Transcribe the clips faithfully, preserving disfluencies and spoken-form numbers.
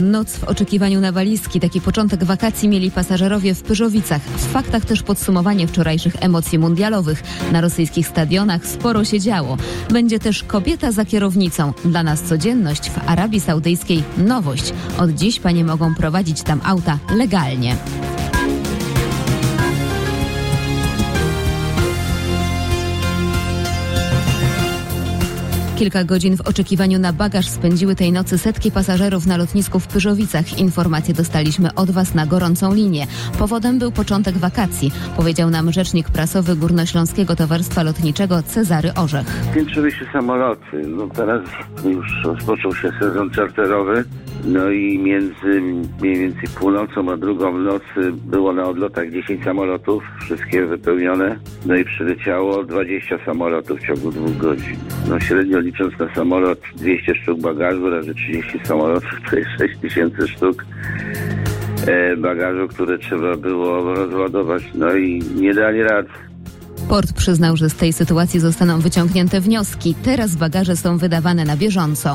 Noc w oczekiwaniu na walizki. Taki początek wakacji mieli pasażerowie w Pyrzowicach. W faktach też podsumowanie wczorajszych emocji mundialowych. Na rosyjskich stadionach sporo się działo. Będzie też kobieta za kierownicą. Dla nas codzienność, w Arabii Saudyjskiej nowość. Od dziś panie mogą prowadzić tam auta legalnie. Kilka godzin w oczekiwaniu na bagaż spędziły tej nocy setki pasażerów na lotnisku w Pyrzowicach. Informacje dostaliśmy od Was na gorącą linię. Powodem był początek wakacji, powiedział nam rzecznik prasowy Górnośląskiego Towarzystwa Lotniczego Cezary Orzech. Piętrzyły się samoloty. No teraz już rozpoczął się sezon czarterowy. No i między mniej więcej północą a drugą w nocy było na odlotach dziesięć samolotów, wszystkie wypełnione. No i przyleciało dwadzieścia samolotów w ciągu dwóch godzin. No średnio licząc na samolot dwieście sztuk bagażu razy trzydzieści samolotów, to jest sześć tysięcy sztuk e, bagażu, które trzeba było rozładować. No i nie dali rad. Port przyznał, że z tej sytuacji zostaną wyciągnięte wnioski. Teraz bagaże są wydawane na bieżąco.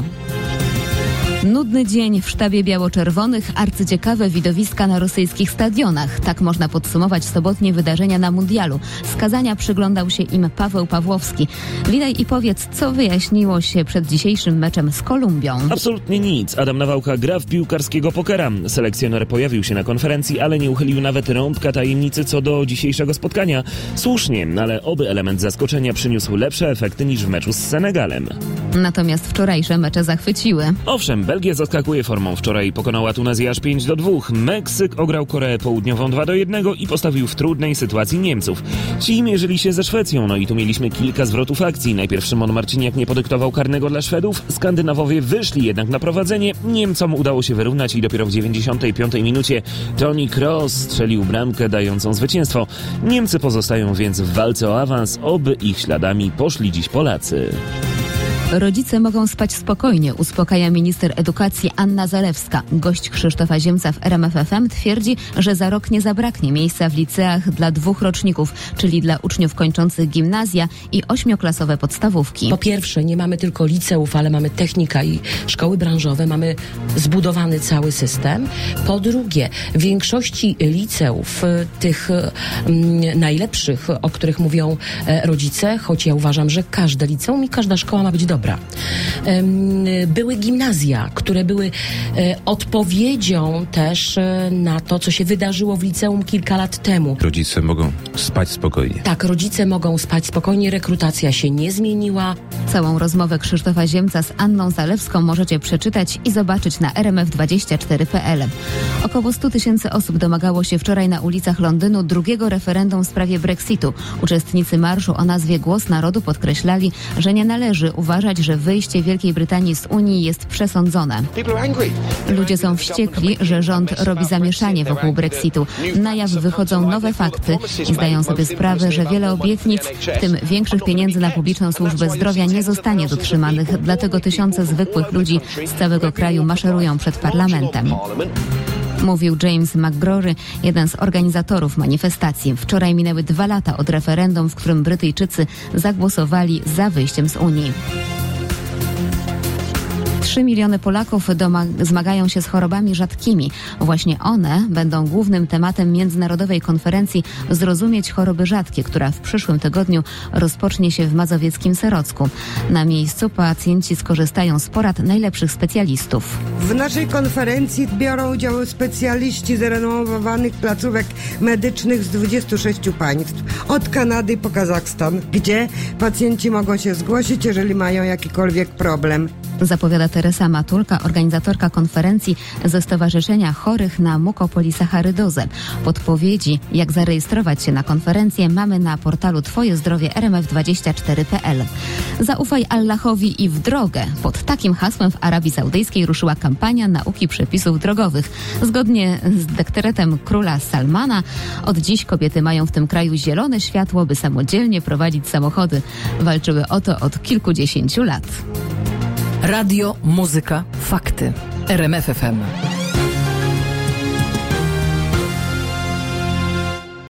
Nudny dzień w sztabie biało-czerwonych, arcyciekawe widowiska na rosyjskich stadionach. Tak można podsumować sobotnie wydarzenia na mundialu. Z Kazania przyglądał się im Paweł Pawłowski. Witaj i powiedz, co wyjaśniło się przed dzisiejszym meczem z Kolumbią. Absolutnie nic. Adam Nawałka gra w piłkarskiego pokera. Selekcjoner pojawił się na konferencji, ale nie uchylił nawet rąbka tajemnicy co do dzisiejszego spotkania. Słusznie, ale oby element zaskoczenia przyniósł lepsze efekty niż w meczu z Senegalem. Natomiast wczorajsze mecze zachwyciły. Owszem, Belgia zaskakuje formą. Wczoraj pokonała Tunezję aż pięć do dwóch. Meksyk ograł Koreę Południową dwa do jednego i postawił w trudnej sytuacji Niemców. Ci mierzyli się ze Szwecją, no i tu mieliśmy kilka zwrotów akcji. Najpierw Szymon Marciniak nie podyktował karnego dla Szwedów. Skandynawowie wyszli jednak na prowadzenie. Niemcom udało się wyrównać i dopiero w dziewięćdziesiątej piątej minucie Toni Kroos strzelił bramkę dającą zwycięstwo. Niemcy pozostają więc w walce o awans. Oby ich śladami poszli dziś Polacy. Rodzice mogą spać spokojnie, uspokaja minister edukacji Anna Zalewska. Gość Krzysztofa Ziemca w R M F F M twierdzi, że za rok nie zabraknie miejsca w liceach dla dwóch roczników, czyli dla uczniów kończących gimnazja i ośmioklasowe podstawówki. Po pierwsze, nie mamy tylko liceów, ale mamy technika i szkoły branżowe, mamy zbudowany cały system. Po drugie, w większości liceów, tych mm, najlepszych, o których mówią e, rodzice, choć ja uważam, że każde liceum i każda szkoła ma być dobra. Dobra. Były gimnazja, które były odpowiedzią też na to, co się wydarzyło w liceum kilka lat temu. Rodzice mogą spać spokojnie. Tak, rodzice mogą spać spokojnie, rekrutacja się nie zmieniła. Całą rozmowę Krzysztofa Ziemca z Anną Zalewską możecie przeczytać i zobaczyć na r m f dwadzieścia cztery kropka p l. Około sto tysięcy osób domagało się wczoraj na ulicach Londynu drugiego referendum w sprawie Brexitu. Uczestnicy marszu o nazwie Głos Narodu podkreślali, że nie należy uważać, że wyjście Wielkiej Brytanii z Unii jest przesądzone. Ludzie są wściekli, że rząd robi zamieszanie wokół Brexitu. Na jaw wychodzą nowe fakty i zdają sobie sprawę, że wiele obietnic, w tym większych pieniędzy na publiczną służbę zdrowia, nie zostanie dotrzymanych. Dlatego tysiące zwykłych ludzi z całego kraju maszerują przed parlamentem. Mówił James McGrory, jeden z organizatorów manifestacji. Wczoraj minęły dwa lata od referendum, w którym Brytyjczycy zagłosowali za wyjściem z Unii. Trzy miliony Polaków doma- zmagają się z chorobami rzadkimi. Właśnie one będą głównym tematem międzynarodowej konferencji Zrozumieć choroby rzadkie, która w przyszłym tygodniu rozpocznie się w mazowieckim Serocku. Na miejscu pacjenci skorzystają z porad najlepszych specjalistów. W naszej konferencji biorą udział specjaliści z renomowanych placówek medycznych z dwudziestu sześciu państw, od Kanady po Kazachstan, gdzie pacjenci mogą się zgłosić, jeżeli mają jakikolwiek problem. Zapowiada Teresa Matulka, organizatorka konferencji ze Stowarzyszenia Chorych na Mukopolisacharydozę. Podpowiedzi, jak zarejestrować się na konferencję, mamy na portalu Twoje Zdrowie r m f dwadzieścia cztery kropka p l. Zaufaj Allahowi i w drogę. Pod takim hasłem w Arabii Saudyjskiej ruszyła kampania nauki przepisów drogowych. Zgodnie z dekretem króla Salmana, od dziś kobiety mają w tym kraju zielone światło, by samodzielnie prowadzić samochody. Walczyły o to od kilkudziesięciu lat. Radio, muzyka, fakty. R M F F M.